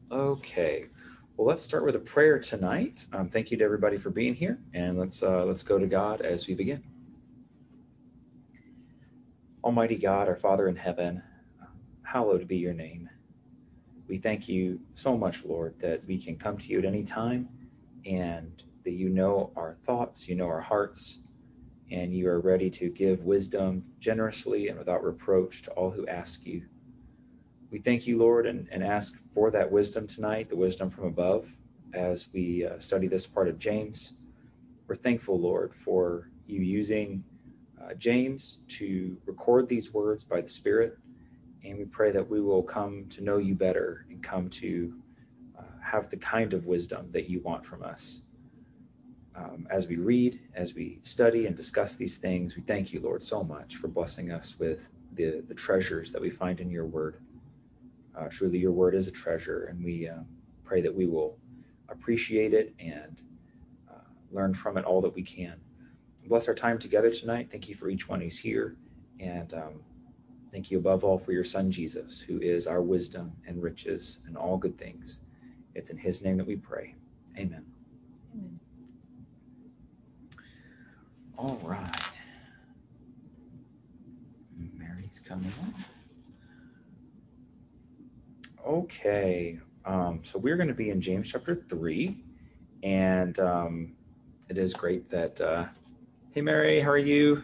Okay. Well, let's start with a prayer tonight. Thank you to everybody for being here, and let's go to God as we begin. Almighty God, our Father in heaven, hallowed be your name. We thank you so much, Lord, that we can come to you at any time, and that you know our thoughts, you know our hearts, and you are ready to give wisdom generously and without reproach to all who ask you. We thank you, Lord, and ask for that wisdom tonight, the wisdom from above, as we study this part of James. We're thankful, Lord, for you using James to record these words by the Spirit, and we pray that we will come to know you better and come to have the kind of wisdom that you want from us. As we read, as we study and discuss these things, we thank you, Lord, so much for blessing us with the treasures that we find in your word. Truly, your word is a treasure, and we pray that we will appreciate it and learn from it all that we can. Bless our time together tonight. Thank you for each one who's here, and thank you above all for your Son, Jesus, who is our wisdom and riches and all good things. It's in his name that we pray. Amen. Amen. All right. Mary's coming up. Okay. So we're going to be in James chapter 3, and it is great that, hey Mary, how are you?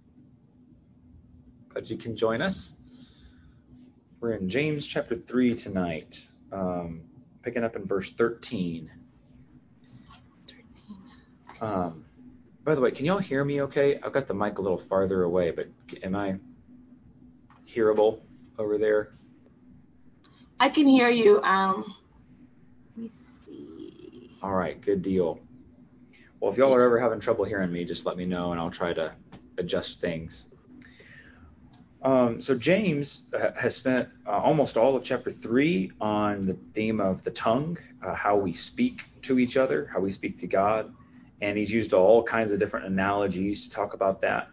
Glad you can join us. We're in James chapter 3 tonight, picking up in verse 13. By the way, can y'all hear me okay? I've got the mic a little farther away, but am I hearable over there? I can hear you. Let me see. All right, good deal. Well, if y'all are ever having trouble hearing me, just let me know and I'll try to adjust things. So James has spent almost all of chapter 3 on the theme of the tongue, how we speak to each other, how we speak to God, and he's used all kinds of different analogies to talk about that.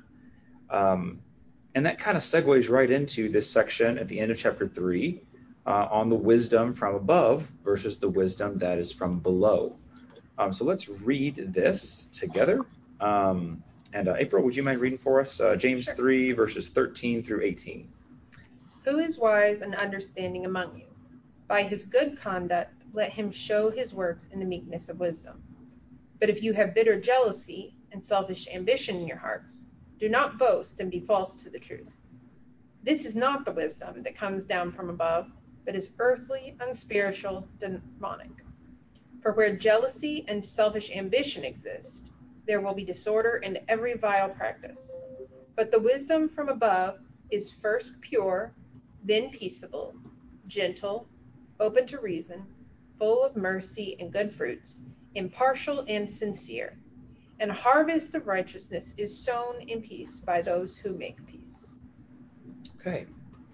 And that kind of segues right into this section at the end of chapter 3 on the wisdom from above versus the wisdom that is from below. So let's read this together. And April, would you mind reading for us James 3, verses 13 through 18? Who is wise and understanding among you? By his good conduct, let him show his works in the meekness of wisdom. But if you have bitter jealousy and selfish ambition in your hearts, do not boast and be false to the truth. This is not the wisdom that comes down from above, but is earthly, unspiritual, demonic. For where jealousy and selfish ambition exist, there will be disorder and every vile practice. But the wisdom from above is first pure, then peaceable, gentle, open to reason, full of mercy and good fruits, impartial and sincere. And a harvest of righteousness is sown in peace by those who make peace. Okay.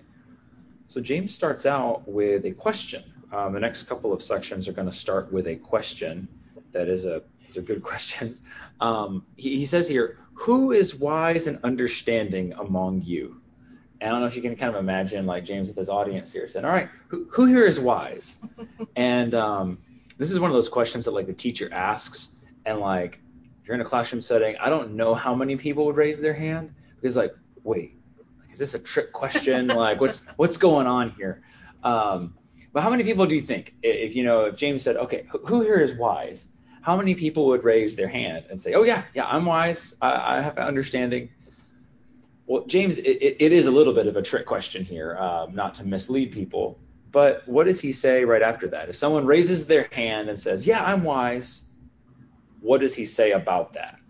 So James starts out with a question. The next couple of sections are going to start with a question. These are good questions. He says here, who is wise and understanding among you? And I don't know if you can kind of imagine like James with his audience here saying, all right, who here is wise? And this is one of those questions that like the teacher asks, and like if you're in a classroom setting, I don't know how many people would raise their hand because like, wait, is this a trick question? Like what's going on here? But how many people do you think, if James said, okay, who here is wise? How many people would raise their hand and say, oh yeah, I'm wise. I have understanding. Well, James, it is a little bit of a trick question here, not to mislead people. But what does he say right after that? If someone raises their hand and says, yeah, I'm wise, what does he say about that?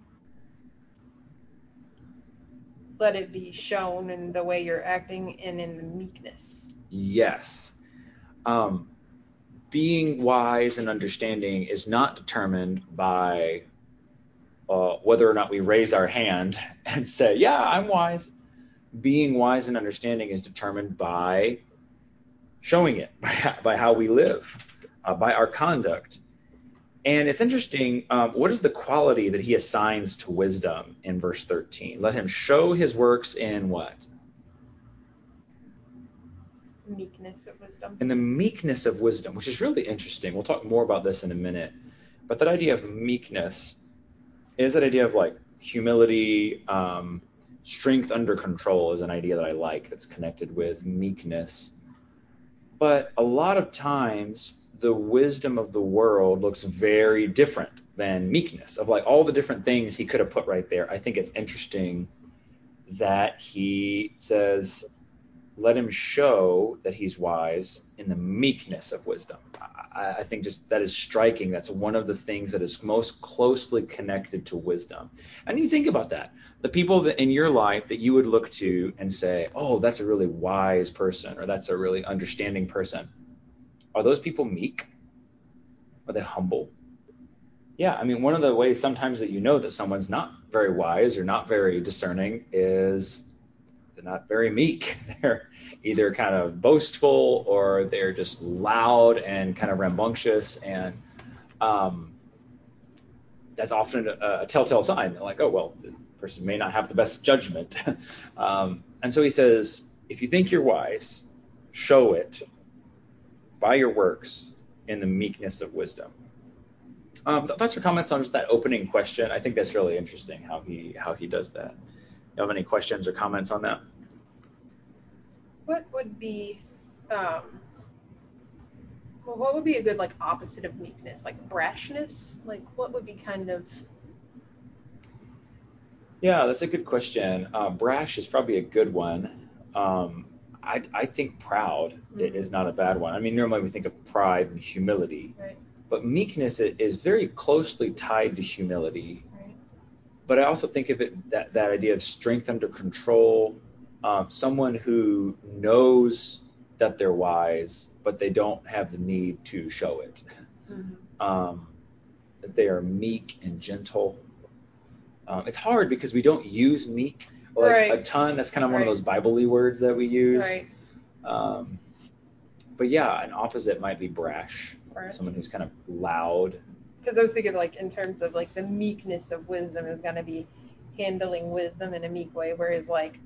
Let it be shown in the way you're acting and in the meekness. Yes. Being wise and understanding is not determined by whether or not we raise our hand and say, yeah, I'm wise. Being wise and understanding is determined by showing it, by how we live, by our conduct. And it's interesting, what is the quality that he assigns to wisdom in verse 13? Let him show his works in what? Meekness of wisdom. And the meekness of wisdom, which is really interesting. We'll talk more about this in a minute. But that idea of meekness is that idea of like humility, strength under control is an idea that I like that's connected with meekness. But a lot of times the wisdom of the world looks very different than meekness. Of like all the different things he could have put right there, I think it's interesting that he says, let him show that he's wise in the meekness of wisdom. I think just that is striking. That's one of the things that is most closely connected to wisdom. And you think about that. The people that in your life that you would look to and say, oh, that's a really wise person, or that's a really understanding person. Are those people meek? Are they humble? Yeah, I mean, one of the ways sometimes that you know that someone's not very wise or not very discerning is they're not very meek. They're either kind of boastful or they're just loud and kind of rambunctious. And that's often a telltale sign. Like, oh, well, the person may not have the best judgment. And so he says, if you think you're wise, show it by your works in the meekness of wisdom. Thoughts or comments on just that opening question? I think that's really interesting how he does that. You have any questions or comments on that? What would be what would be a good like opposite of meekness? Like brashness? Like what would be kind of Yeah, that's a good question. Brash is probably a good one. I think proud is not a bad one. I mean, normally we think of pride and humility, right. But meekness is very closely tied to humility. Right. But I also think of it that idea of strength under control, someone who knows that they're wise, but they don't have the need to show it. That they are meek and gentle. It's hard because we don't use meek like a ton. That's kind of one of those Bible-y words that we use. Right. But yeah, an opposite might be brash. Someone who's kind of loud. Because I was thinking like in terms of like the meekness of wisdom is going to be handling wisdom in a meek way, whereas like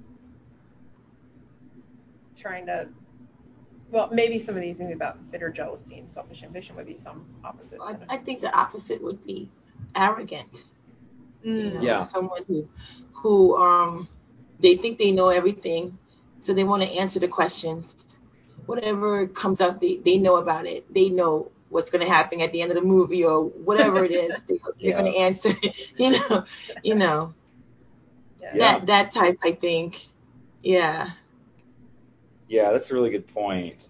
trying to, well, maybe some of these things about bitter jealousy and selfish ambition would be some opposite. I think the opposite would be arrogant. Someone who they think they know everything, so they want to answer the questions. Whatever comes up, they know about it. They know what's going to happen at the end of the movie or whatever it is. They're going to answer it. That type, I think. Yeah, that's a really good point.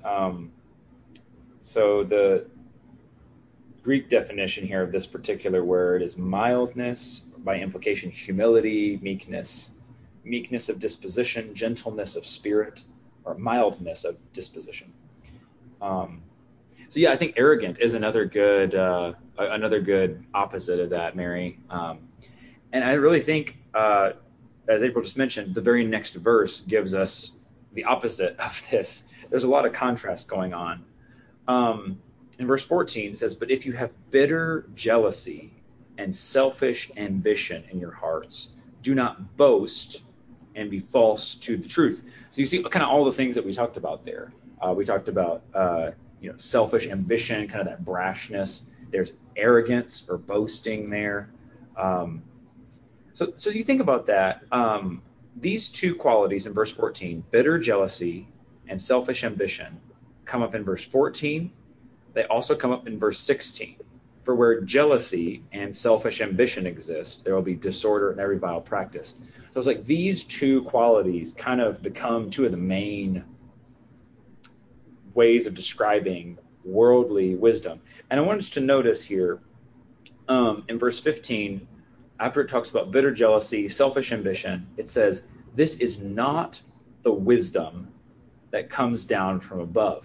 So the Greek definition here of this particular word is mildness, by implication humility, meekness of disposition, gentleness of spirit, or mildness of disposition. So yeah, I think arrogant is another good opposite of that, Mary. And I really think, as April just mentioned, the very next verse gives us the opposite of this. There's a lot of contrast going on. In verse 14 it says, but if you have bitter jealousy and selfish ambition in your hearts, do not boast and be false to the truth. So you see kind of all the things that we talked about there. We talked about selfish ambition, kind of that brashness. There's arrogance or boasting there. So you think about that. These two qualities in verse 14, bitter jealousy and selfish ambition, come up in verse 14. They also come up in verse 16. For where jealousy and selfish ambition exist, there will be disorder in every vile practice. So it's like these two qualities kind of become two of the main ways of describing worldly wisdom. And I want us to notice here in verse 15, after it talks about bitter jealousy, selfish ambition, it says, this is not the wisdom that comes down from above.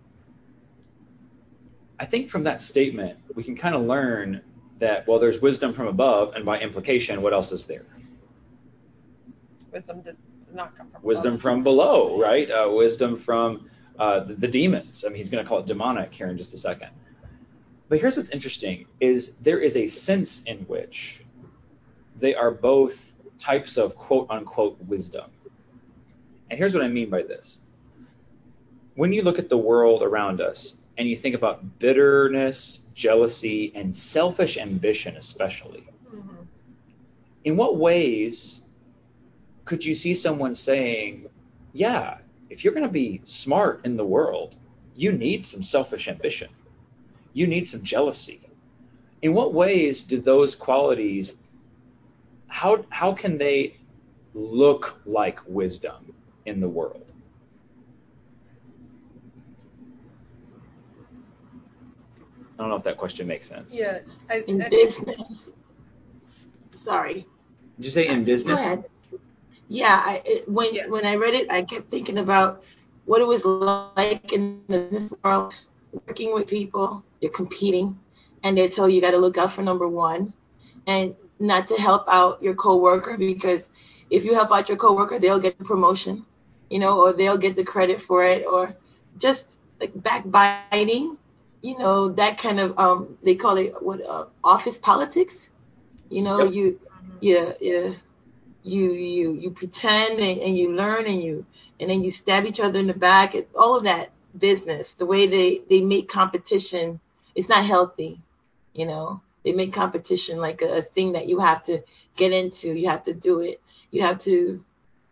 I think from that statement, we can kind of learn that, well, there's wisdom from above, and by implication, what else is there? Wisdom does not come from wisdom above. From below, right? Wisdom from the demons. I mean, he's going to call it demonic here in just a second. But here's what's interesting, is there is a sense in which they are both types of quote-unquote wisdom. And here's what I mean by this. when you look at the world around us and you think about bitterness, jealousy, and selfish ambition especially, in what ways could you see someone saying, yeah, if you're going to be smart in the world, you need some selfish ambition. You need some jealousy. In what ways do those qualities, how can they look like wisdom in the world? I don't know if that question makes sense. Yeah. In business. Sorry. Did you say in business? Go ahead. Yeah, when I read it, I kept thinking about what it was like in the business world, working with people, you're competing, and they tell you got to look out for number one, and not to help out your coworker, because if you help out your coworker, they'll get the promotion, or they'll get the credit for it, or just like backbiting, that kind of they call it office politics, Yep. you pretend and you learn and then you stab each other in the back. All of that business, the way they make competition, it's not healthy. They make competition like a thing that you have to get into. You have to do it. You have to,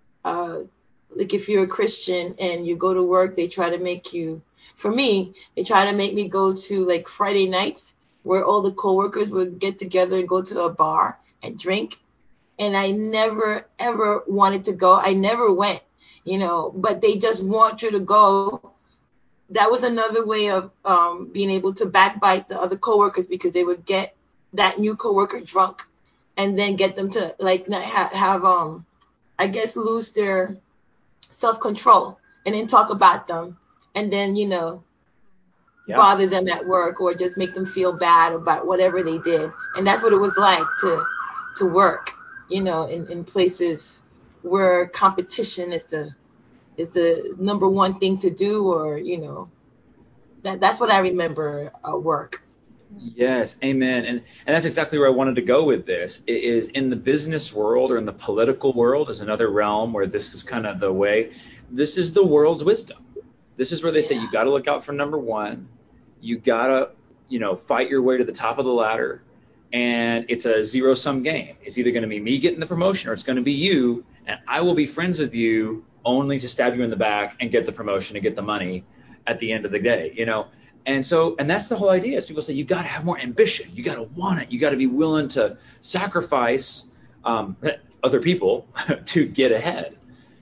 like if you're a Christian and you go to work, they try to make you, for me, they try to make me go to like Friday nights where all the coworkers would get together and go to a bar and drink. And I never, ever wanted to go. I never went, but they just want you to go. That was another way of being able to backbite the other coworkers, because they would get that new coworker drunk and then get them to like not have I guess lose their self-control and then talk about them and then, bother them at work or just make them feel bad about whatever they did. And that's what it was like to work, in places where competition is the number one thing to do, or, that's what I remember work. Yes, amen. And that's exactly where I wanted to go with this. It is in the business world or in the political world is another realm where this is kind of the way. This is the world's wisdom. This is where they say you got to look out for number one. You got to, fight your way to the top of the ladder. And it's a zero-sum game. It's either going to be me getting the promotion or it's going to be you, and I will be friends with you only to stab you in the back and get the promotion and get the money at the end of the day, And that's the whole idea is people say you got to have more ambition. You got to want it. You got to be willing to sacrifice other people to get ahead.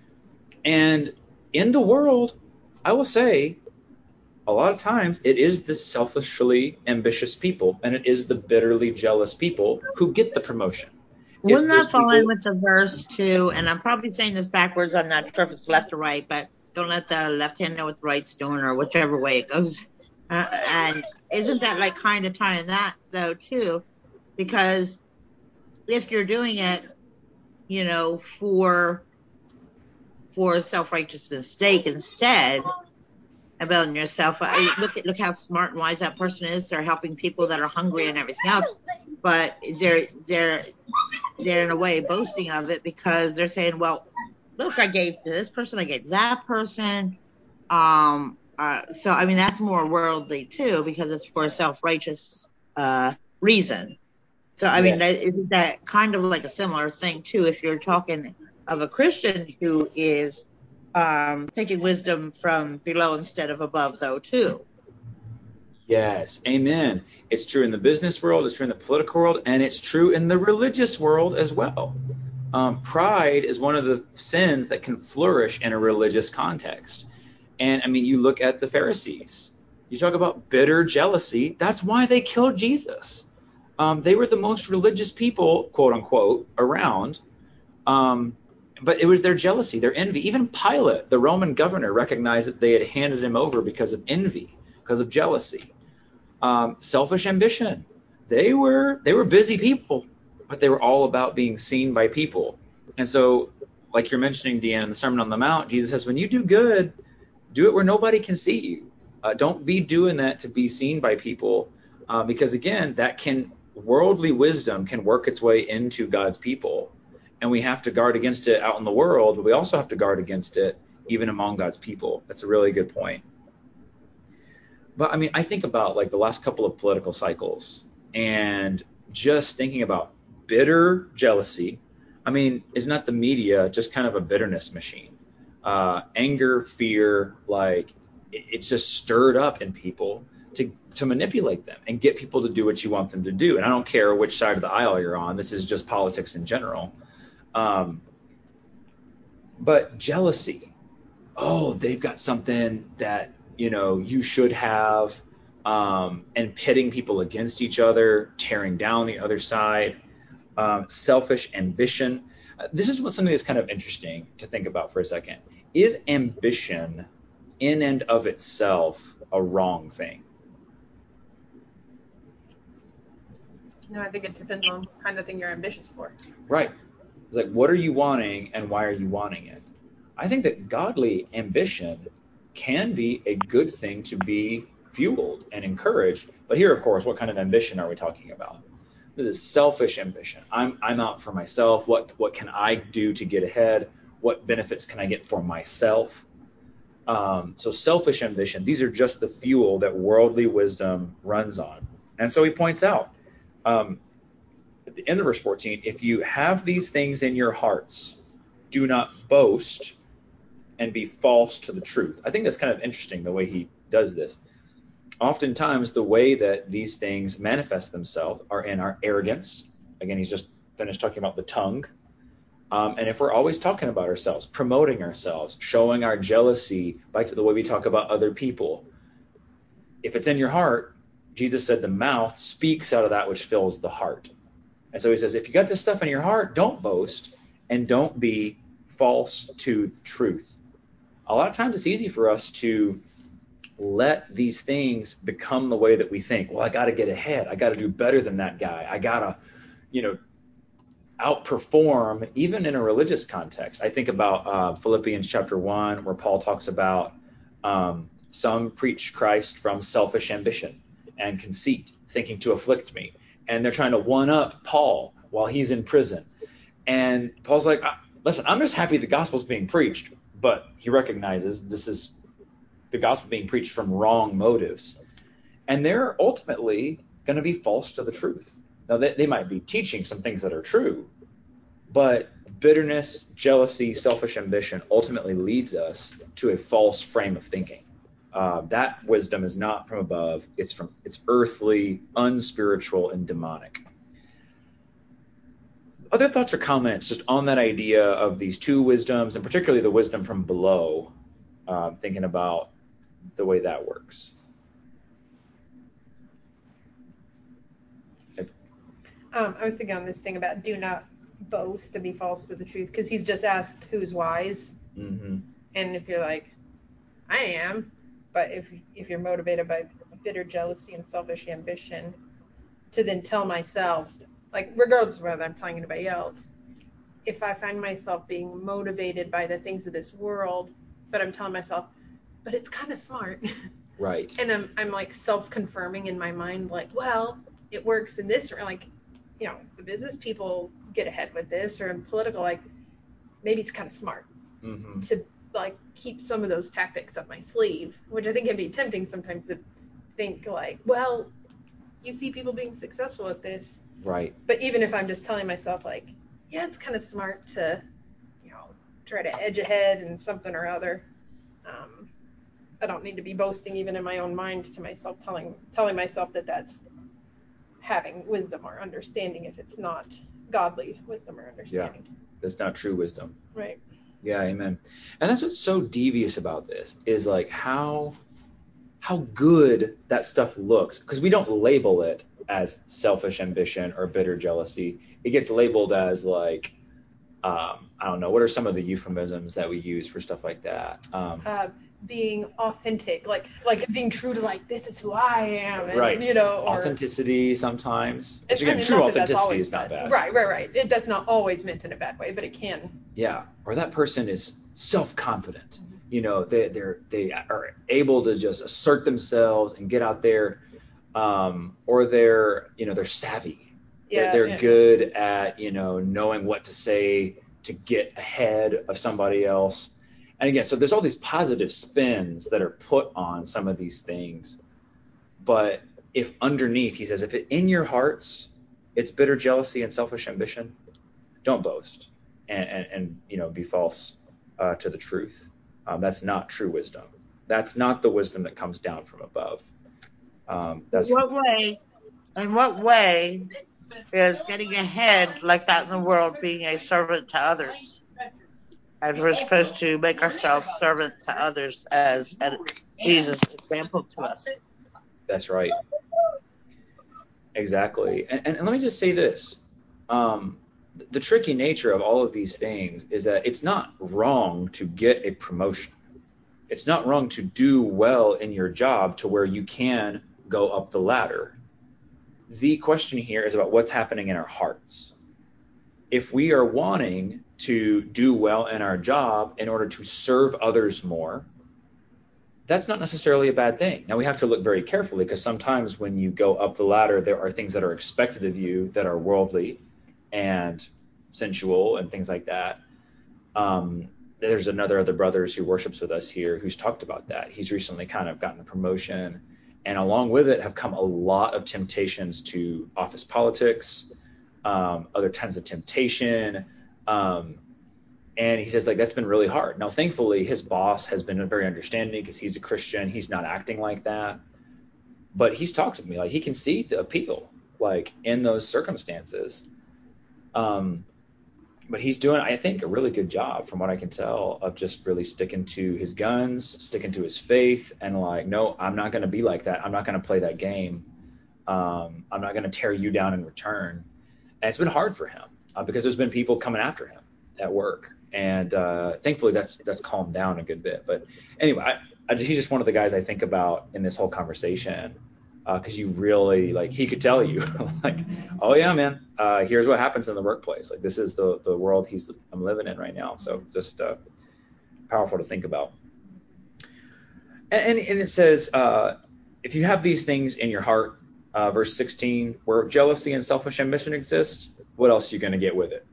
And in the world, I will say, a lot of times it is the selfishly ambitious people and it is the bitterly jealous people who get the promotion. Wouldn't that fall in with the verse too? And I'm probably saying this backwards. I'm not sure if it's left or right, but don't let the left hand know what the right's doing, or whichever way it goes. And isn't that like kind of tying that though too? Because if you're doing it, for a self-righteous mistake instead, about yourself. Look how smart and wise that person is. They're helping people that are hungry and everything else, but they're in a way boasting of it because they're saying, "Well, look, I gave to this person, I gave to that person." So I mean that's more worldly too because it's for a self-righteous reason. So I mean, isn't that kind of like a similar thing too? If you're talking of a Christian who is taking wisdom from below instead of above, though, too. Yes, amen. It's true in the business world, it's true in the political world, and it's true in the religious world as well. Pride is one of the sins that can flourish in a religious context. And I mean, you look at the Pharisees. You talk about bitter jealousy. That's why they killed Jesus. They were the most religious people, quote unquote, around. But it was their jealousy, their envy. Even Pilate, the Roman governor, recognized that they had handed him over because of envy, because of jealousy. Selfish ambition. They were busy people, but they were all about being seen by people. And so, like you're mentioning, Deanna, in the Sermon on the Mount, Jesus says, when you do good, do it where nobody can see you. Don't be doing that to be seen by people, because again, worldly wisdom can work its way into God's people. And we have to guard against it out in the world, but we also have to guard against it even among God's people. That's a really good point. But I mean, I think about like the last couple of political cycles and just thinking about bitter jealousy. I mean, is not the media just kind of a bitterness machine? Anger, fear, like it's just stirred up in people to manipulate them and get people to do what you want them to do. And I don't care which side of the aisle you're on. This is just politics in general. But jealousy, oh, they've got something that, you should have, and pitting people against each other, tearing down the other side, selfish ambition. This is something that's kind of interesting to think about for a second. Is ambition in and of itself a wrong thing? No, I think it depends on what kind of thing you're ambitious for. Right. It's like, what are you wanting and why are you wanting it? I think that godly ambition can be a good thing to be fueled and encouraged. But here, of course, what kind of ambition are we talking about? This is selfish ambition. I'm out for myself. What can I do to get ahead? What benefits can I get for myself? So selfish ambition, these are just the fuel that worldly wisdom runs on. And so he points out, at the end of verse 14, if you have these things in your hearts, do not boast and be false to the truth. I think that's kind of interesting the way he does this. Oftentimes, the way that these things manifest themselves are in our arrogance. Again, he's just finished talking about the tongue. And if we're always talking about ourselves, promoting ourselves, showing our jealousy by the way we talk about other people, if it's in your heart, Jesus said the mouth speaks out of that which fills the heart. And so he says, if you got this stuff in your heart, don't boast and don't be false to truth. A lot of times it's easy for us to let these things become the way that we think. Well, I got to get ahead. I got to do better than that guy. I got to, outperform, even in a religious context. I think about Philippians chapter 1, where Paul talks about some preach Christ from selfish ambition and conceit, thinking to afflict me. And they're trying to one-up Paul while he's in prison. And Paul's like, listen, I'm just happy the gospel's being preached. But he recognizes this is the gospel being preached from wrong motives. And they're ultimately going to be false to the truth. Now, they might be teaching some things that are true, but bitterness, jealousy, selfish ambition ultimately leads us to a false frame of thinking. That wisdom is not from above. It's earthly, unspiritual, and demonic. Other thoughts or comments just on that idea of these two wisdoms, and particularly the wisdom from below, thinking about the way that works? I was thinking on this thing about do not boast and be false to the truth, because he's just asked who's wise. Mm-hmm. And if you're like, I am, but if you're motivated by bitter jealousy and selfish ambition, to then tell myself, like regardless of whether I'm telling anybody else, if I find myself being motivated by the things of this world, but I'm telling myself, but it's kind of smart. Right. And I'm like self-confirming in my mind, like, well, it works in this, or like, the business people get ahead with this, or in political, like, maybe it's kind of smart to like keep some of those tactics up my sleeve, which I think can be tempting sometimes to think like, well, you see people being successful at this. Right. But even if I'm just telling myself like, yeah, it's kind of smart to, try to edge ahead in something or other. I don't need to be boasting even in my own mind to myself, telling myself that that's having wisdom or understanding if it's not godly wisdom or understanding. Yeah, that's not true wisdom. Right. Yeah, amen. And that's what's so devious about this is like how good that stuff looks, because we don't label it as selfish ambition or bitter jealousy. It gets labeled as like, I don't know, what are some of the euphemisms that we use for stuff like that? Being authentic, like being true to like, this is who I am, and, right. Or authenticity sometimes, which again, true authenticity is not bad. Right. That's not always meant in a bad way, but it can. Yeah. Or that person is self-confident. They are able to just assert themselves and get out there, or they're savvy. Yeah, they're good at knowing what to say to get ahead of somebody else. And again, so there's all these positive spins that are put on some of these things. But if underneath, he says, if in your hearts it's bitter jealousy and selfish ambition, don't boast and be false to the truth. That's not true wisdom. That's not the wisdom that comes down from above. In what way is getting ahead like that in the world being a servant to others? As we're supposed to make ourselves servant to others as Jesus' example to us. That's right. Exactly. And let me just say this. The tricky nature of all of these things is that it's not wrong to get a promotion. It's not wrong to do well in your job to where you can go up the ladder. The question here is about what's happening in our hearts. If we are wanting to do well in our job in order to serve others more, that's not necessarily a bad thing. Now, we have to look very carefully, because sometimes when you go up the ladder, there are things that are expected of you that are worldly and sensual and things like that. There's other brothers who worships with us here who's talked about that. He's recently kind of gotten a promotion, and along with it have come a lot of temptations to office politics, other kinds of temptation. And he says, like, that's been really hard. Now, thankfully, his boss has been very understanding because he's a Christian. He's not acting like that. But he's talked with me. Like, he can see the appeal, like, in those circumstances. But he's doing, I think, a really good job, from what I can tell, of just really sticking to his guns, sticking to his faith, and like, no, I'm not going to be like that. I'm not going to play that game. I'm not going to tear you down in return. And it's been hard for him because there's been people coming after him at work. And thankfully, that's calmed down a good bit. But anyway, he's just one of the guys I think about in this whole conversation, because you really, like, he could tell you, like, oh yeah, man, here's what happens in the workplace. Like, this is the world I'm living in right now. So just powerful to think about. And it says, if you have these things in your heart, verse 16, where jealousy and selfish ambition exist, what else are you going to get with it?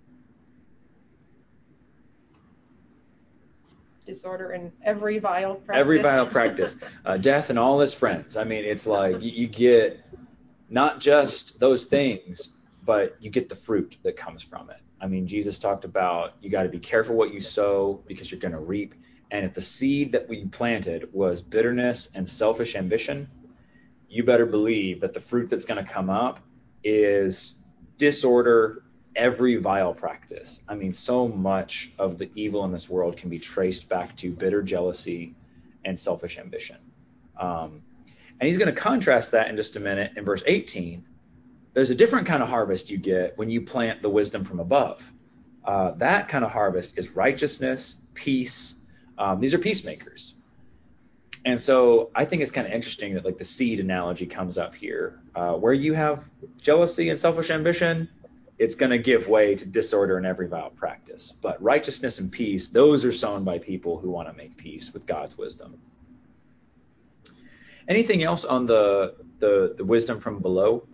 Disorder in every vile practice. Every vile practice. Death and all his friends. I mean, it's like you get not just those things, but you get the fruit that comes from it. I mean, Jesus talked about you got to be careful what you sow because you're going to reap. And if the seed that we planted was bitterness and selfish ambition, you better believe that the fruit that's going to come up is disorder, every vile practice. I mean, so much of the evil in this world can be traced back to bitter jealousy and selfish ambition. And he's going to contrast that in just a minute in verse 18. There's a different kind of harvest you get when you plant the wisdom from above. That kind of harvest is righteousness, peace. These are peacemakers. And so I think it's kind of interesting that, like, the seed analogy comes up here. Where you have jealousy and selfish ambition, it's going to give way to disorder and every vile practice. But righteousness and peace, those are sown by people who want to make peace with God's wisdom. Anything else on the wisdom from below?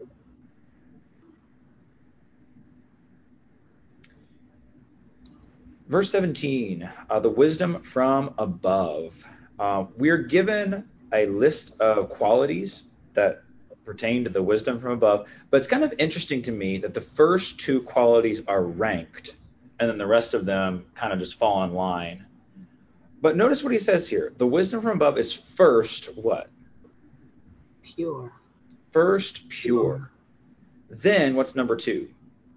Verse 17, the wisdom from above. We're given a list of qualities that pertain to the wisdom from above, but it's kind of interesting to me that the first two qualities are ranked, and then the rest of them kind of just fall in line. But notice what he says here. The wisdom from above is first what? Pure. First pure. Then what's number two?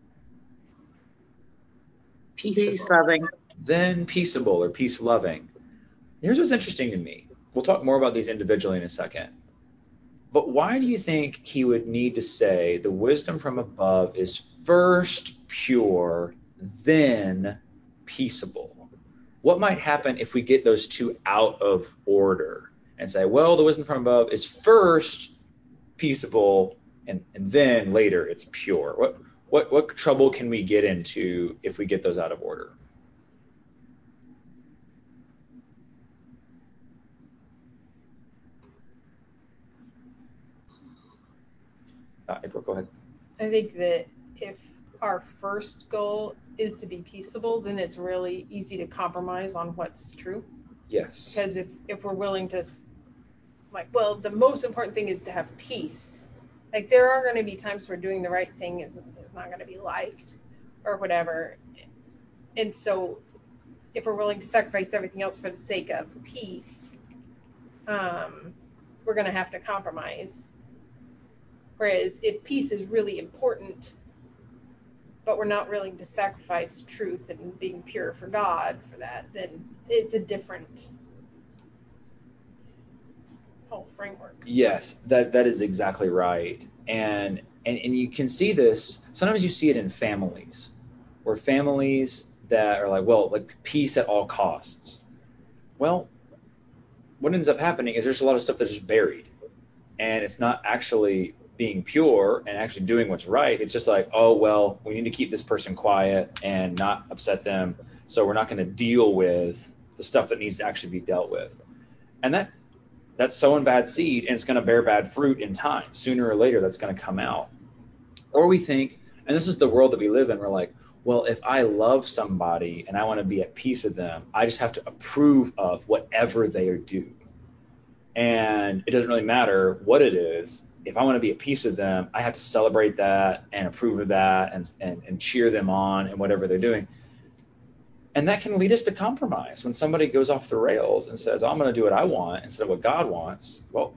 Peace-loving. Then peaceable or peace-loving. Here's what's interesting to me. We'll talk more about these individually in a second. But why do you think he would need to say the wisdom from above is first pure, then peaceable? What might happen if we get those two out of order and say, well, the wisdom from above is first peaceable and then later it's pure? What trouble can we get into if we get those out of order? April, go ahead. I think that if our first goal is to be peaceable, then it's really easy to compromise on what's true. Yes. Because if we're willing to, like, well, the most important thing is to have peace. Like, there are going to be times where doing the right thing is not going to be liked or whatever. And so if we're willing to sacrifice everything else for the sake of peace, we're going to have to compromise. Whereas if peace is really important, but we're not willing to sacrifice truth and being pure for God for that, then it's a different whole framework. Yes, that is exactly right. And you can see this, sometimes you see it in families, where families that are like, well, like peace at all costs. Well, what ends up happening is there's a lot of stuff that's just buried, and it's not actually being pure and actually doing what's right. It's just like, oh, well, we need to keep this person quiet and not upset them, so we're not going to deal with the stuff that needs to actually be dealt with. And that's sowing bad seed, and it's going to bear bad fruit in time. Sooner or later, that's going to come out. Or we think, and this is the world that we live in, we're like, well, if I love somebody and I want to be at peace with them, I just have to approve of whatever they are doing. And it doesn't really matter what it is. If I want to be at peace with them, I have to celebrate that and approve of that and cheer them on and whatever they're doing. And that can lead us to compromise. When somebody goes off the rails and says, I'm going to do what I want instead of what God wants, well,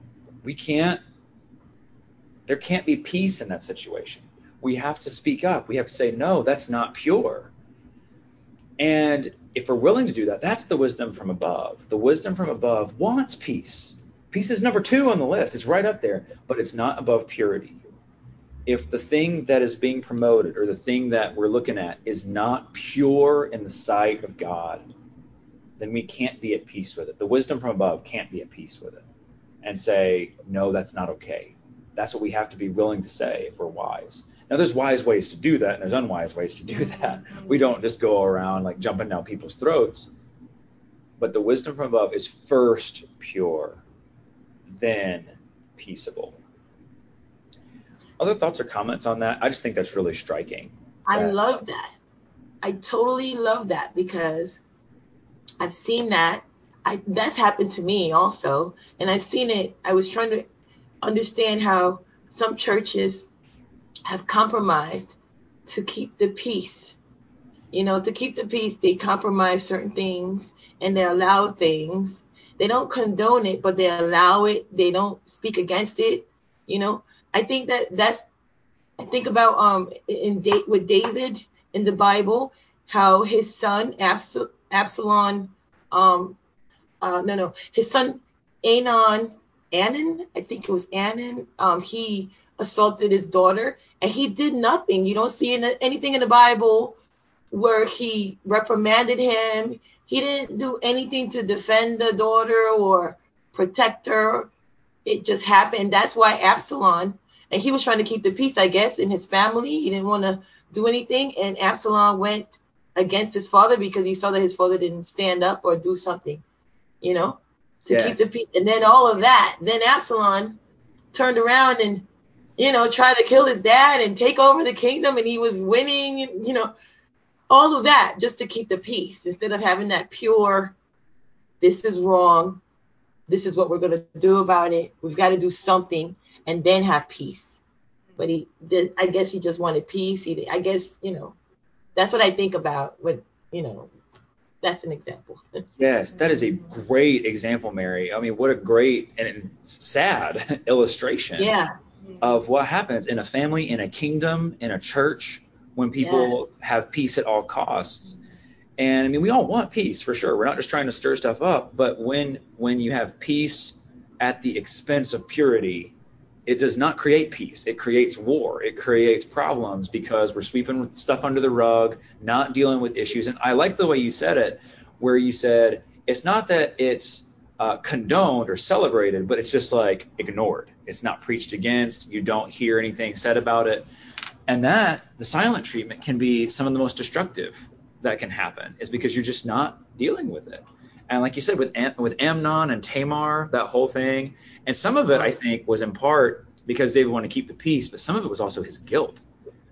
there can't be peace in that situation. We have to speak up. We have to say, no, that's not pure. And if we're willing to do that, that's the wisdom from above. The wisdom from above wants peace. Peace is number 2 on the list. It's right up there, but it's not above purity. If the thing that is being promoted or the thing that we're looking at is not pure in the sight of God, then we can't be at peace with it. The wisdom from above can't be at peace with it and say, no, that's not okay. That's what we have to be willing to say if we're wise. Now, there's wise ways to do that, and there's unwise ways to do that. We don't just go around like jumping down people's throats. But the wisdom from above is first pure, then peaceable. Other thoughts or comments on that? I just think that's really striking. I love that. I totally love that, because I've seen that. That's happened to me also. And I've seen it. I was trying to understand how some churches have compromised to keep the peace. To keep the peace, they compromise certain things and they allow things. They don't condone it, but they allow it. They don't speak against it. I think I think about with David in the Bible, how his son Absalom, his son Anon, I think it was Anon, he assaulted his daughter and he did nothing. You don't see anything in the Bible where he reprimanded him. He didn't do anything to defend the daughter or protect her. It just happened. That's why Absalom, and he was trying to keep the peace, I guess, in his family. He didn't want to do anything. And Absalom went against his father because he saw that his father didn't stand up or do something, to keep the peace. And then all of that, then Absalom turned around and, tried to kill his dad and take over the kingdom. And he was winning, all of that just to keep the peace instead of having that pure, this is wrong. This is what we're going to do about it. We've got to do something and then have peace. But I guess he just wanted peace. I guess, that's what I think about when, that's an example. Yes, that is a great example, Mary. I mean, what a great and sad illustration of what happens in a family, in a kingdom, in a church, when people have peace at all costs. And I mean, we all want peace for sure. We're not just trying to stir stuff up, but when you have peace at the expense of purity, it does not create peace. It creates war. It creates problems because we're sweeping stuff under the rug, not dealing with issues. And I like the way you said it, where you said it's not that it's condoned or celebrated, but it's just like ignored. It's not preached against. You don't hear anything said about it. And that, the silent treatment, can be some of the most destructive that can happen, is because you're just not dealing with it. And like you said, with Amnon and Tamar, that whole thing, and some of it, I think, was in part because David wanted to keep the peace, but some of it was also his guilt.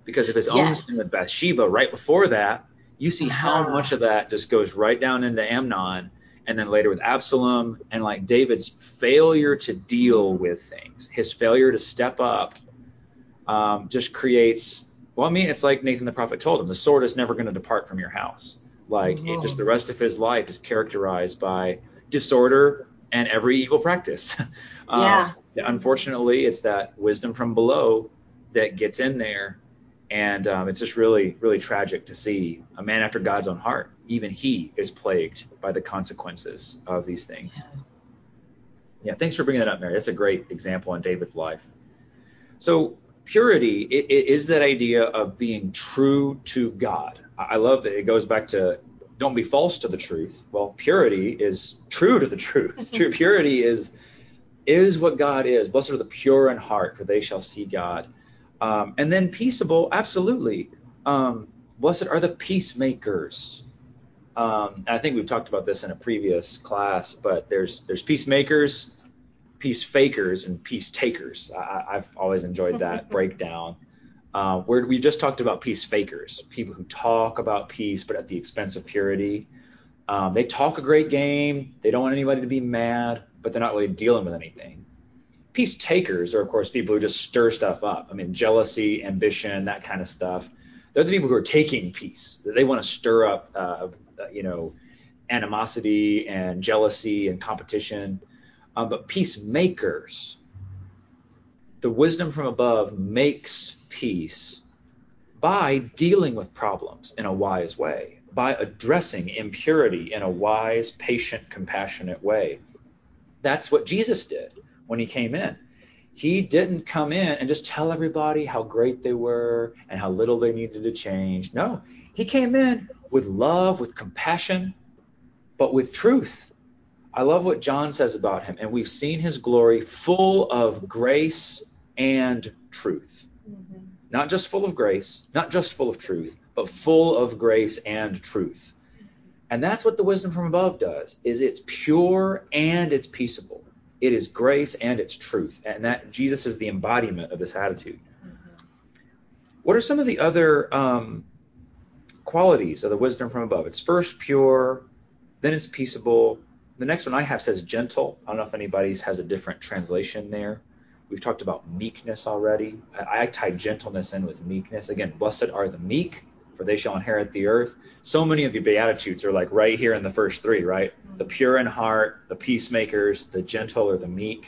because of his own sin with Bathsheba right before that. You see how much of that just goes right down into Amnon, and then later with Absalom, and like David's failure to deal with things, his failure to step up, just creates, well, I mean, it's like Nathan the prophet told him, the sword is never going to depart from your house. Like it just, the rest of his life is characterized by disorder and every evil practice. Unfortunately, it's that wisdom from below that gets in there. And it's just really, really tragic to see a man after God's own heart. Even he is plagued by the consequences of these things. Yeah, thanks for bringing that up, Mary. That's a great example in David's life. So purity is that idea of being true to God. I love that it goes back to don't be false to the truth. Well, purity is true to the truth. True purity is what God is. Blessed are the pure in heart, for they shall see God. And then peaceable, absolutely. Blessed are the peacemakers. I think we've talked about this in a previous class, but there's peacemakers, peace fakers, and peace takers. I've always enjoyed that breakdown. Where we just talked about peace fakers, people who talk about peace but at the expense of purity. They talk a great game. They don't want anybody to be mad, but they're not really dealing with anything. Peace takers are, of course, people who just stir stuff up. I mean, jealousy, ambition, that kind of stuff. They're the people who are taking peace. They want to stir up, animosity and jealousy and competition. But peacemakers, the wisdom from above makes peace by dealing with problems in a wise way, by addressing impurity in a wise, patient, compassionate way. That's what Jesus did when he came in. He didn't come in and just tell everybody how great they were and how little they needed to change. No, he came in with love, with compassion, but with truth. I love what John says about him, and we've seen his glory full of grace and truth. Not just full of grace, not just full of truth, but full of grace and truth. And that's what the wisdom from above does, is it's pure and it's peaceable. It is grace and it's truth. And that Jesus is the embodiment of this attitude. What are some of the other qualities of the wisdom from above? It's first pure, then it's peaceable. The next one I have says gentle. I don't know if anybody's has a different translation there. We've talked about meekness already. I tied gentleness in with meekness. Again, blessed are the meek, for they shall inherit the earth. So many of the Beatitudes are like right here in the first three, right? The pure in heart, the peacemakers, the gentle or the meek.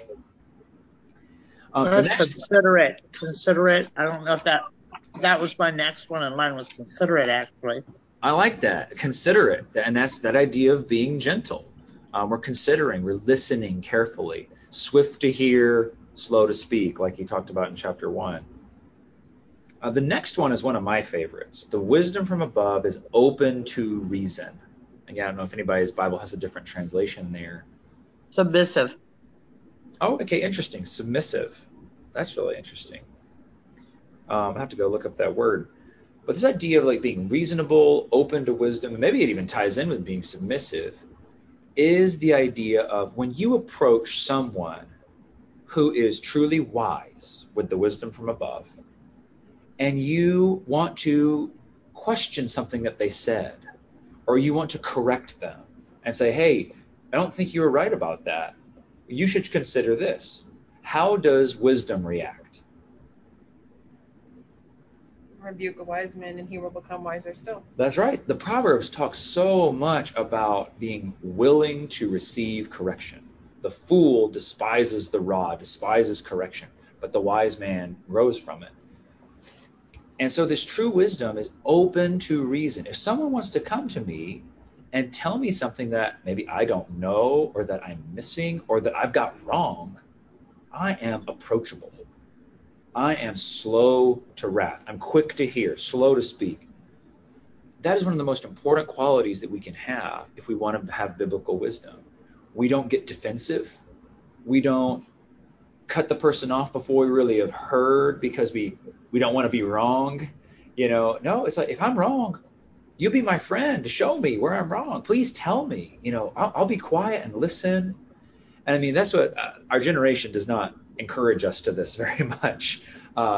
Considerate. Considerate. I don't know if that was my next one, and mine was considerate, actually. I like that. Considerate. And that's that idea of being gentle. We're considering, we're listening carefully, swift to hear, slow to speak, like he talked about in chapter 1. The next one is one of my favorites. The wisdom from above is open to reason. Again, I don't know if anybody's Bible has a different translation there. Submissive. Oh, okay, interesting. Submissive. That's really interesting. I have to go look up that word. But this idea of like being reasonable, open to wisdom, and maybe it even ties in with being submissive, is the idea of when you approach someone who is truly wise with the wisdom from above, and you want to question something that they said, or you want to correct them and say, hey, I don't think you were right about that. You should consider this. How does wisdom react? Rebuke a wise man and he will become wiser still. That's right. The Proverbs talk so much about being willing to receive correction. The fool despises the rod, despises correction, but the wise man grows from it. And so this true wisdom is open to reason. If someone wants to come to me and tell me something that maybe I don't know, or that I'm missing, or that I've got wrong, I am approachable. I am slow to wrath. I'm quick to hear, slow to speak. That is one of the most important qualities that we can have if we want to have biblical wisdom. We don't get defensive. We don't cut the person off before we really have heard because we don't want to be wrong. No, it's like, if I'm wrong, you be my friend to show me where I'm wrong. Please tell me. I'll be quiet and listen. And I mean, that's what our generation does not encourage us to this very much.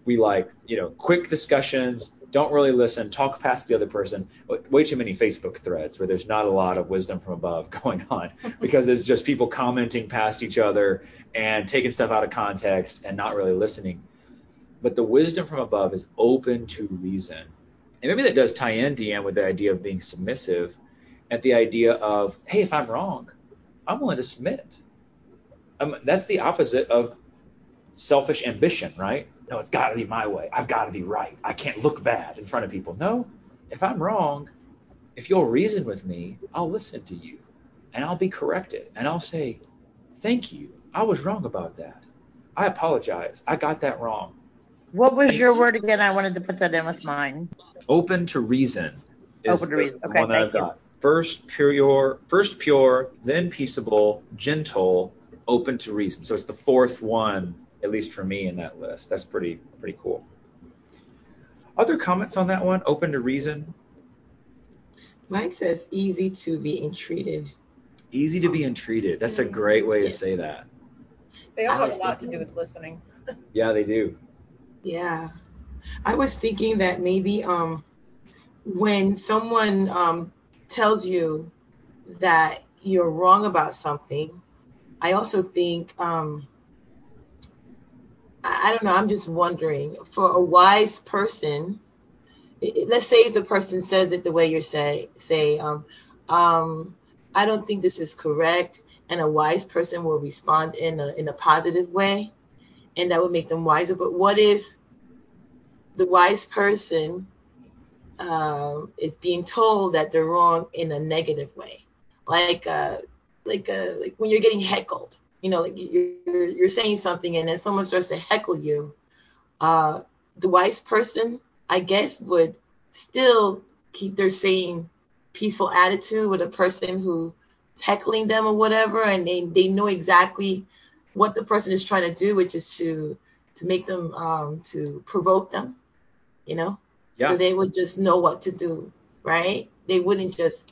we like, quick discussions, don't really listen, talk past the other person. Way too many Facebook threads where there's not a lot of wisdom from above going on because there's just people commenting past each other and taking stuff out of context and not really listening. But the wisdom from above is open to reason. And maybe that does tie in, Deanne, with the idea of being submissive, at the idea of, hey, if I'm wrong, I'm willing to submit. That's the opposite of selfish ambition, right? No, it's got to be my way. I've got to be right. I can't look bad in front of people. No, if I'm wrong, if you'll reason with me, I'll listen to you and I'll be corrected and I'll say, thank you. I was wrong about that. I apologize. I got that wrong. What was your word again? I wanted to put that in with mine. Open to reason is open to reason. Okay, the one that I've got. First pure, then peaceable, gentle, open to reason. So it's the fourth one, at least for me, in that list. That's pretty cool. Other comments on that one? Open to reason? Mine says easy to be entreated. Easy to be entreated. That's a great way to say that. They all have a lot to do with listening. Yeah, they do. Yeah. I was thinking that maybe when someone tells you that you're wrong about something, I also think, I don't know, I'm just wondering, for a wise person, let's say if the person says it the way you're say, I don't think this is correct, and a wise person will respond in a positive way, and that would make them wiser. But what if the wise person is being told that they're wrong in a negative way, like when you're getting heckled, like you're saying something and then someone starts to heckle you. The wise person, I guess, would still keep their same peaceful attitude with a person who's heckling them or whatever, and they know exactly what the person is trying to do, which is to make them to provoke them, Yeah. So they would just know what to do, right? They wouldn't just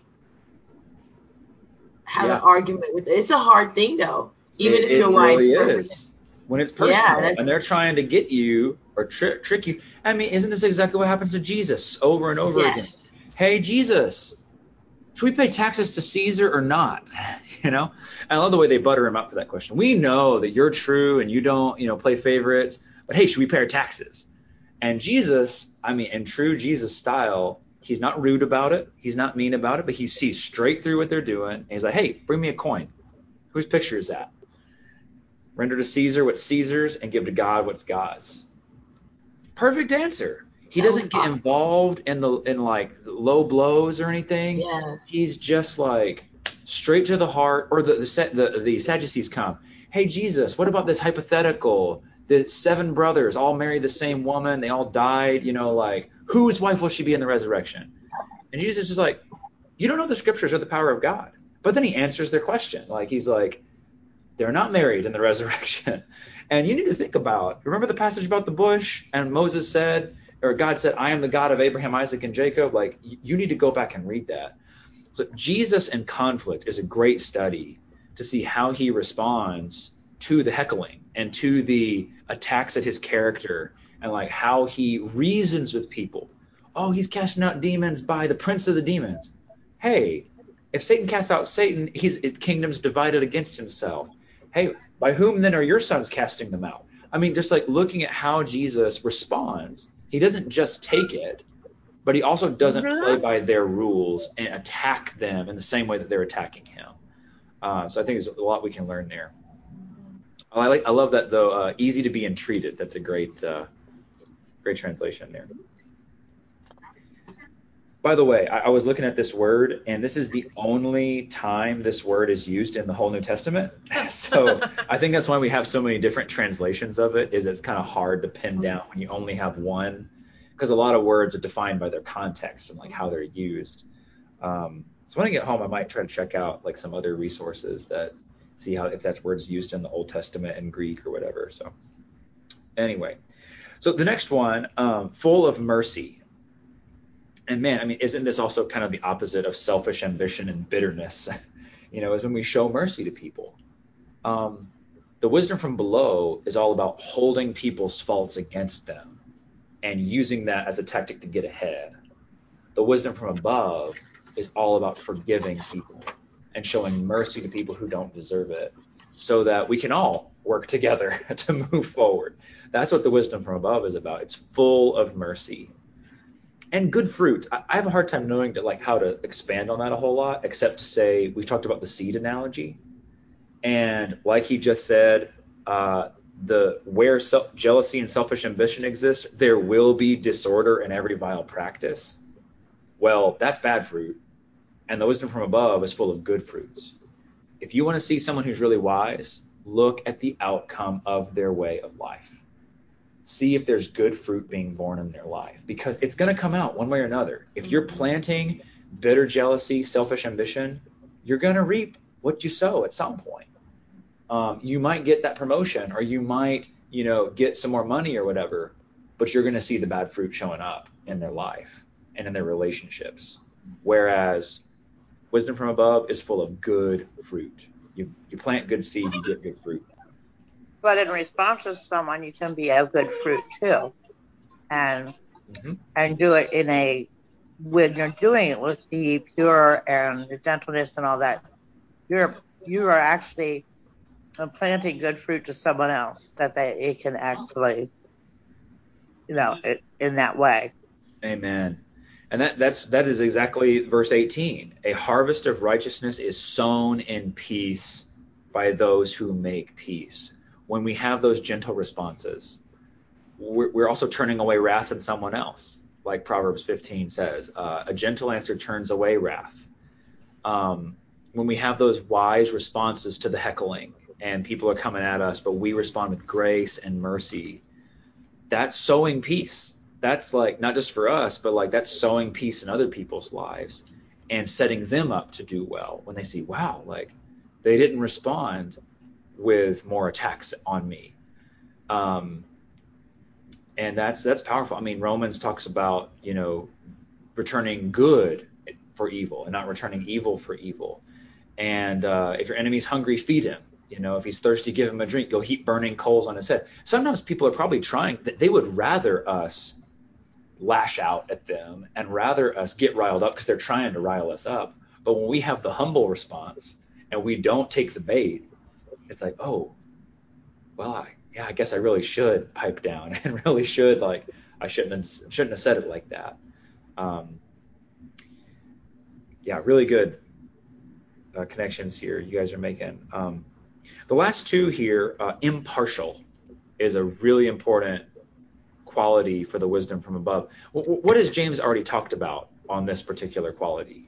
have an argument with it. It's a hard thing, though, even if you're a wise person. Is. When it's personal and they're trying to get you or trick you. I mean, isn't this exactly what happens to Jesus over and over again? Hey, Jesus, should we pay taxes to Caesar or not? I love the way they butter him up for that question. We know that you're true and you don't, play favorites, but hey, should we pay our taxes? And Jesus, in true Jesus style, he's not rude about it. He's not mean about it, but he sees straight through what they're doing. And he's like, hey, bring me a coin. Whose picture is that? Render to Caesar what's Caesar's and give to God what's God's. Perfect answer. He doesn't get involved in like low blows or anything. Yes. He's just like straight to the heart. Or the Sadducees come. Hey, Jesus, what about this hypothetical? The 7 brothers all married the same woman. They all died. Like, whose wife will she be in the resurrection? And Jesus is like, you don't know the scriptures or the power of God. But then he answers their question. Like, he's like, they're not married in the resurrection. And you need to think about, remember the passage about the bush? And Moses said, or God said, I am the God of Abraham, Isaac, and Jacob. Like, you need to go back and read that. So Jesus in conflict is a great study to see how he responds to the heckling and to the attacks at his character, and like how he reasons with people. Oh, he's casting out demons by the prince of the demons. Hey, if Satan casts out Satan, his kingdom's divided against himself. Hey, by whom then are your sons casting them out? Just like looking at how Jesus responds. He doesn't just take it, but he also doesn't play by their rules and attack them in the same way that they're attacking him. So I think there's a lot we can learn there. I love that, though. Easy to be entreated. That's a great translation there. By the way, I was looking at this word, and this is the only time this word is used in the whole New Testament. So I think that's why we have so many different translations of it, is it's kind of hard to pin down when you only have one, because a lot of words are defined by their context and like how they're used. So when I get home, I might try to check out like some other resources that see if that's words used in the Old Testament and Greek or whatever. So anyway, so the next one, full of mercy. And man, isn't this also kind of the opposite of selfish ambition and bitterness? Is when we show mercy to people. The wisdom from below is all about holding people's faults against them and using that as a tactic to get ahead. The wisdom from above is all about forgiving people and showing mercy to people who don't deserve it, so that we can all work together to move forward. That's what the wisdom from above is about. It's full of mercy and good fruits. I have a hard time knowing how to expand on that a whole lot, except to say we've talked about the seed analogy, and like he just said, where jealousy and selfish ambition exist, there will be disorder in every vile practice. Well, that's bad fruit, and the wisdom from above is full of good fruits. If you want to see someone who's really wise, look at the outcome of their way of life. See if there's good fruit being born in their life, because it's going to come out one way or another. If you're planting bitter jealousy, selfish ambition, you're going to reap what you sow at some point. You might get that promotion, or you might, get some more money or whatever, but you're going to see the bad fruit showing up in their life and in their relationships. Whereas wisdom from above is full of good fruit. You plant good seed, you get good fruit. But in response to someone, you can be a good fruit too, and do it when you're doing it with the pure and the gentleness and all that. You are actually planting good fruit to someone else, that it can actually, in that way. Amen. And that is exactly verse 18. A harvest of righteousness is sown in peace by those who make peace. When we have those gentle responses, we're also turning away wrath in someone else. Like Proverbs 15 says, a gentle answer turns away wrath. When we have those wise responses to the heckling and people are coming at us, but we respond with grace and mercy, that's sowing peace. That's not just for us, but that's sowing peace in other people's lives and setting them up to do well when they see, wow, they didn't respond with more attacks on me. And that's powerful. I mean, Romans talks about, returning good for evil and not returning evil for evil. And if your enemy's hungry, feed him. If he's thirsty, give him a drink. Go heap burning coals on his head. Sometimes people are probably they would rather us lash out at them and rather us get riled up because they're trying to rile us up. But when we have the humble response and we don't take the bait, it's like, oh, well, I guess I really should pipe down and really should I shouldn't have said it like that. Really good connections here you guys are making. The last two here, impartial, is a really important quality for the wisdom from above. What has James already talked about on this particular quality?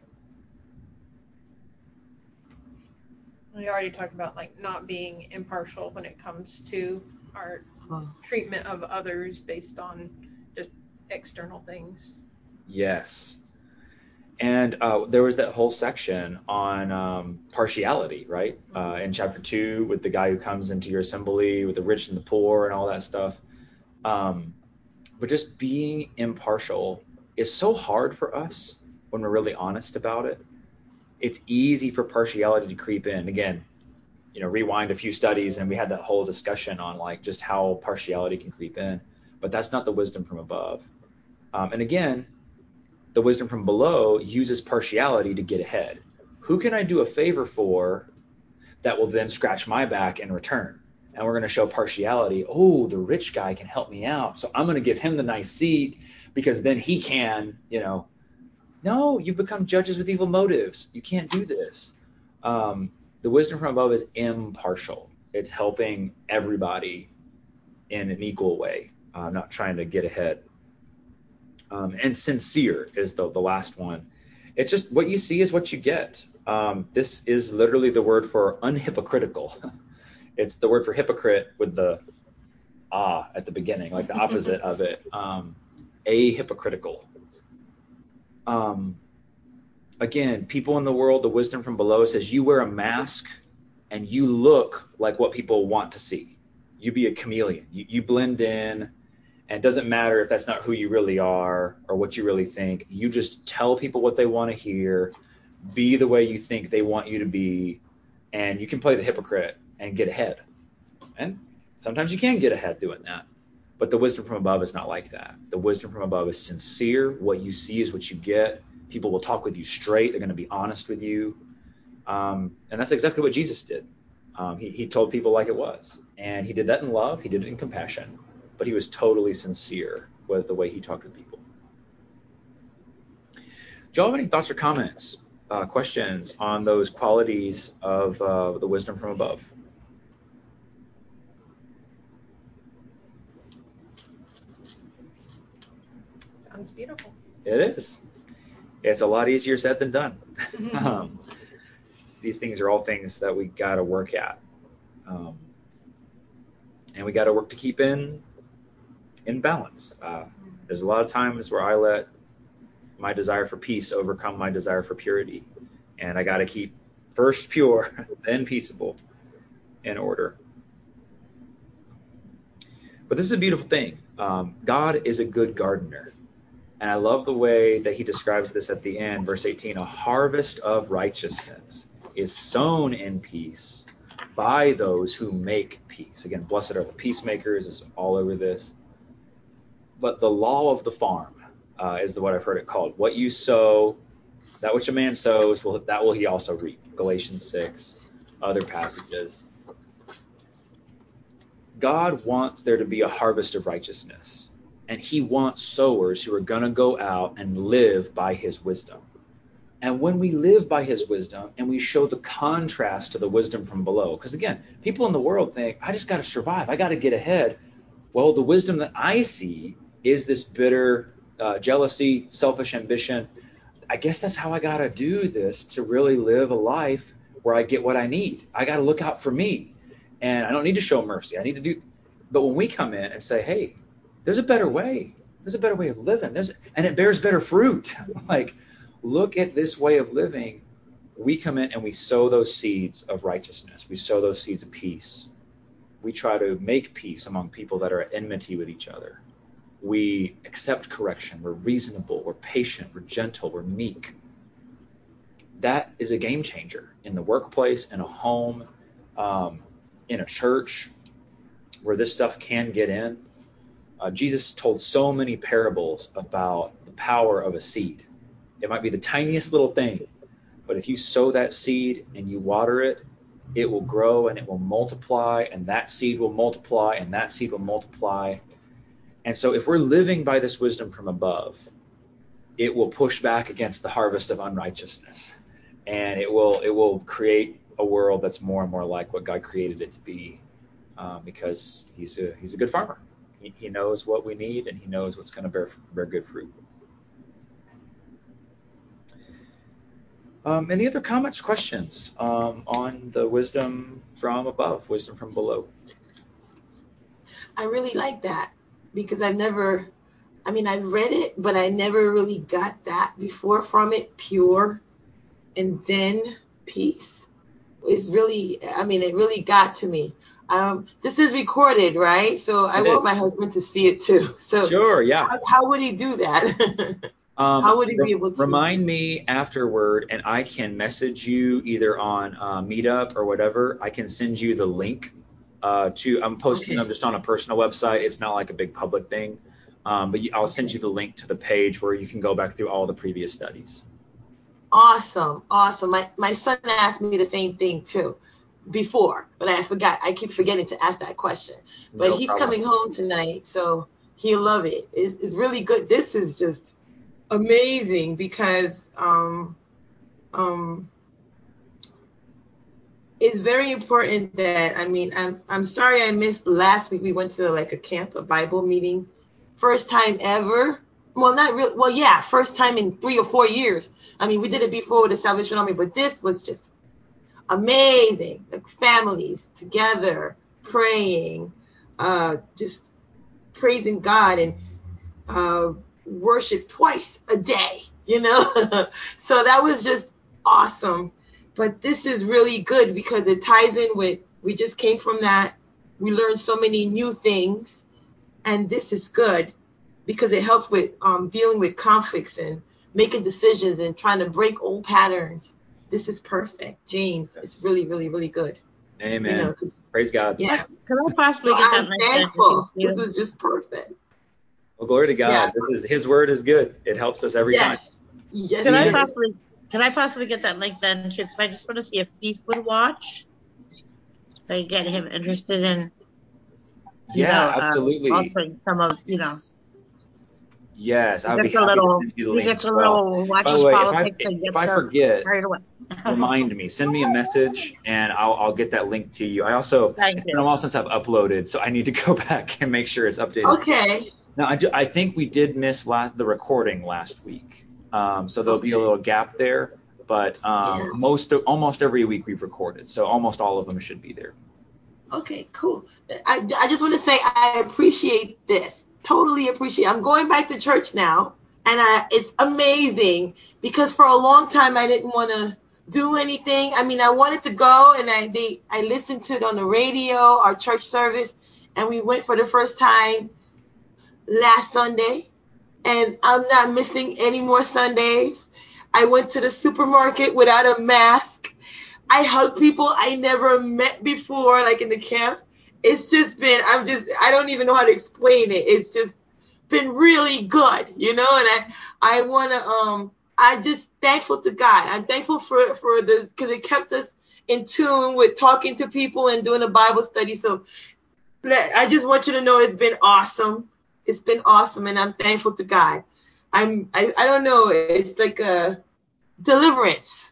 We already talked about not being impartial when it comes to our treatment of others based on just external things. Yes. And there was that whole section on partiality, right? In chapter 2 with the guy who comes into your assembly with the rich and the poor and all that stuff. But just being impartial is so hard for us when we're really honest about it. It's easy for partiality to creep in. Again, rewind a few studies and we had that whole discussion on just how partiality can creep in. But that's not the wisdom from above. And again, the wisdom from below uses partiality to get ahead. Who can I do a favor for that will then scratch my back in return? And we're going to show partiality. Oh, the rich guy can help me out, so I'm going to give him the nice seat because then he can, No, you've become judges with evil motives. You can't do this. The wisdom from above is impartial. It's helping everybody in an equal way, not trying to get ahead. And sincere is the last one. It's just what you see is what you get. This is literally the word for unhypocritical. It's the word for hypocrite with the at the beginning, like the opposite of it. Ahypocritical. Again, people in the world, the wisdom from below says you wear a mask and you look like what people want to see. You be a chameleon. You blend in. And it doesn't matter if that's not who you really are or what you really think. You just tell people what they want to hear, be the way you think they want you to be, and you can play the hypocrite and get ahead. And sometimes you can get ahead doing that. But the wisdom from above is not like that. The wisdom from above is sincere. What you see is what you get. People will talk with you straight. They're going to be honest with you. And that's exactly what Jesus did. He told people like it was. And he did that in love. He did it in compassion. But he was totally sincere with the way he talked with people. Do y'all have any thoughts or comments, questions on those qualities of the wisdom from above? Sounds beautiful. It is. It's a lot easier said than done. These things are all things that we got to work at. And we got to work to keep in balance. There's a lot of times where I let my desire for peace overcome my desire for purity. And I got to keep first pure, then peaceable in order. But this is a beautiful thing. God is a good gardener. And I love the way that he describes this at the end, verse 18, a harvest of righteousness is sown in peace by those who make peace. Again, blessed are the peacemakers, is all over this. But the law of the farm is what I've heard it called. What you sow, that which a man sows, that will he also reap. Galatians 6, other passages. God wants there to be a harvest of righteousness. And he wants sowers who are going to go out and live by his wisdom. And when we live by his wisdom and we show the contrast to the wisdom from below, because again, people in the world think, I just got to survive. I got to get ahead. Well, the wisdom that I see is this bitter jealousy, selfish ambition. I guess that's how I got to do this to really live a life where I get what I need. I got to look out for me. And I don't need to show mercy. I need to do. But when we come in and say, hey, there's a better way. There's a better way of living. And it bears better fruit. Like, look at this way of living. We come in and we sow those seeds of righteousness. We sow those seeds of peace. We try to make peace among people that are at enmity with each other. We accept correction. We're reasonable. We're patient. We're gentle. We're meek. That is a game changer in the workplace, in a home, in a church, where this stuff can get in. Jesus told so many parables about the power of a seed. It might be the tiniest little thing, but if you sow that seed and you water it, it will grow and it will multiply, and that seed will multiply, and that seed will multiply. And so if we're living by this wisdom from above, it will push back against the harvest of unrighteousness, and it will create a world that's more and more like what God created it to be, because he's a good farmer. He knows what we need, and he knows what's going to bear good fruit. Any other comments, questions on the wisdom from above, wisdom from below? I really like that, because I've read it, but I never really got that before from it. Pure and then peace is really, it really got to me. This is recorded, right? So I want my husband to see it too. So sure, yeah. How would he do that? How would he be able to? Remind me afterward, and I can message you either on Meetup or whatever. I can send you the link I'm posting them just on a personal website. It's not like a big public thing. But I'll send you the link to the page where you can go back through all the previous studies. Awesome. My son asked me the same thing too before, but I forgot. I keep forgetting to ask that question. But he's coming home tonight, so he'll love it. It's really good. This is just amazing, because it's very important that, I'm sorry I missed last week. We went to like a camp, a Bible meeting. First time ever. Well, not real. Well, yeah, first time in 3 or 4 years. We did it before with the Salvation Army, but this was just amazing. Like families together, praying, just praising God, and worship twice a day, So that was just awesome. But this is really good because it ties in with, we just came from that. We learned so many new things, and this is good because it helps with dealing with conflicts and making decisions and trying to break old patterns. This is perfect, James. It's really, really, really good. Amen. Praise God. Yeah. Can I possibly get that? I'm thankful. This is just perfect. Well, glory to God. Yeah. His word is good. It helps us every time. Yes. Can I possibly get that link then too? Because I just want to see if Keith would watch. They get him interested in, absolutely. Offering some of, Yes, I'd be happy to send you the link as well. By the way, if I forget, remind me. Send me a message, and I'll get that link to you. It's been a while since I've uploaded, so I need to go back and make sure it's updated. Okay. Now, I think we did miss the recording last week, so there'll be a little gap there. But almost every week we've recorded, so almost all of them should be there. Okay, cool. I just want to say I appreciate this. Totally appreciate. I'm going back to church now, and it's amazing because for a long time I didn't want to do anything. I mean, I wanted to go, and I listened to it on the radio, our church service, and we went for the first time last Sunday, and I'm not missing any more Sundays. I went to the supermarket without a mask. I hug people I never met before, like in the camp. It's just been, I don't even know how to explain it. It's just been really good, and I want to, I just thankful to God. I'm thankful for the, because it kept us in tune with talking to people and doing a Bible study. So I just want you to know it's been awesome. It's been awesome, and I'm thankful to God. I don't know. It's like a deliverance,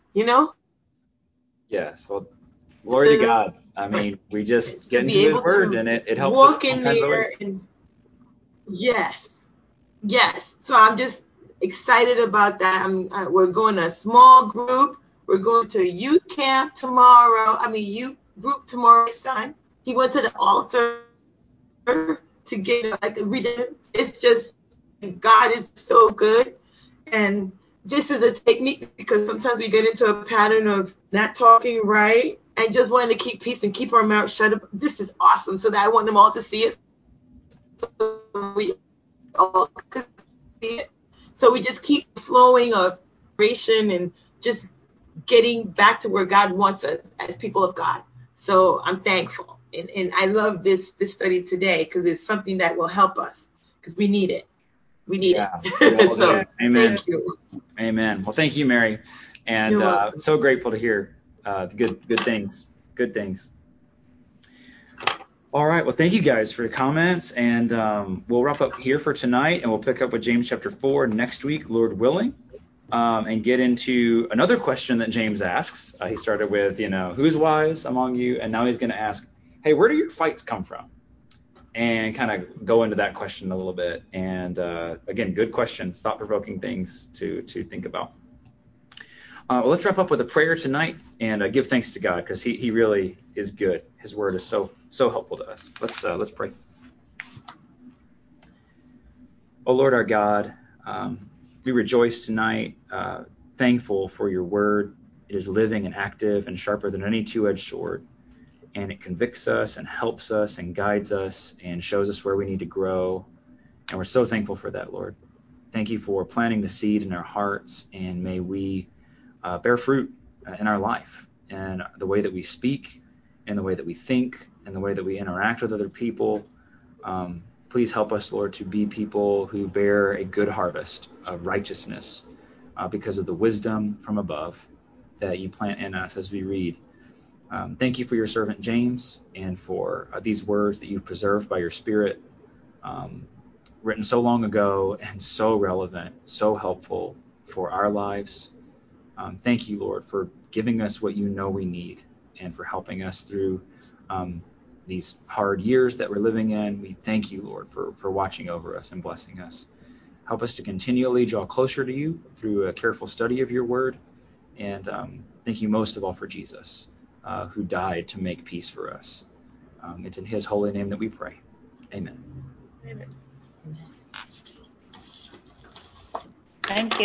Yes. Well, glory to God. I mean, we just get into His Word, and it helps us in all kinds of ways. Yes. So I'm just excited about that. We're going to a small group. We're going to a youth camp tomorrow. Youth group tomorrow. Son, he went to the altar to get like a redemption. It's just, God is so good. And this is a technique because sometimes we get into a pattern of not talking right and just wanting to keep peace and keep our mouth shut. This is awesome. So that I want them all to see it. So we all can see it. So we just keep flowing of creation and just getting back to where God wants us as people of God. So I'm thankful. And I love this study today because it's something that will help us because we need it. We need it. So amen. Thank you. Amen. Well, thank you, Mary. And so grateful to hear the good things. Good things. All right. Well, thank you guys for your comments. And we'll wrap up here for tonight. And we'll pick up with James chapter 4 next week, Lord willing, and get into another question that James asks. He started with, who's wise among you? And now he's going to ask, hey, where do your fights come from? And kind of go into that question a little bit. And again, good questions, thought-provoking things to think about. Well, let's wrap up with a prayer tonight and give thanks to God because he really is good. His word is so helpful to us. Let's pray. Oh Lord our God, we rejoice tonight, thankful for your word. It is living and active and sharper than any two-edged sword. And it convicts us and helps us and guides us and shows us where we need to grow. And we're so thankful for that, Lord. Thank you for planting the seed in our hearts, and may we bear fruit in our life and the way that we speak and the way that we think and the way that we interact with other people. Please help us, Lord, to be people who bear a good harvest of righteousness because of the wisdom from above that you plant in us as we read. Thank you for your servant James and for these words that you've preserved by your Spirit, written so long ago and so relevant, so helpful for our lives. Thank you, Lord, for giving us what you know we need and for helping us through these hard years that we're living in. We thank you, Lord, for watching over us and blessing us. Help us to continually draw closer to you through a careful study of your word. And thank you most of all for Jesus, who died to make peace for us. It's in his holy name that we pray. Amen. Amen. Thank you.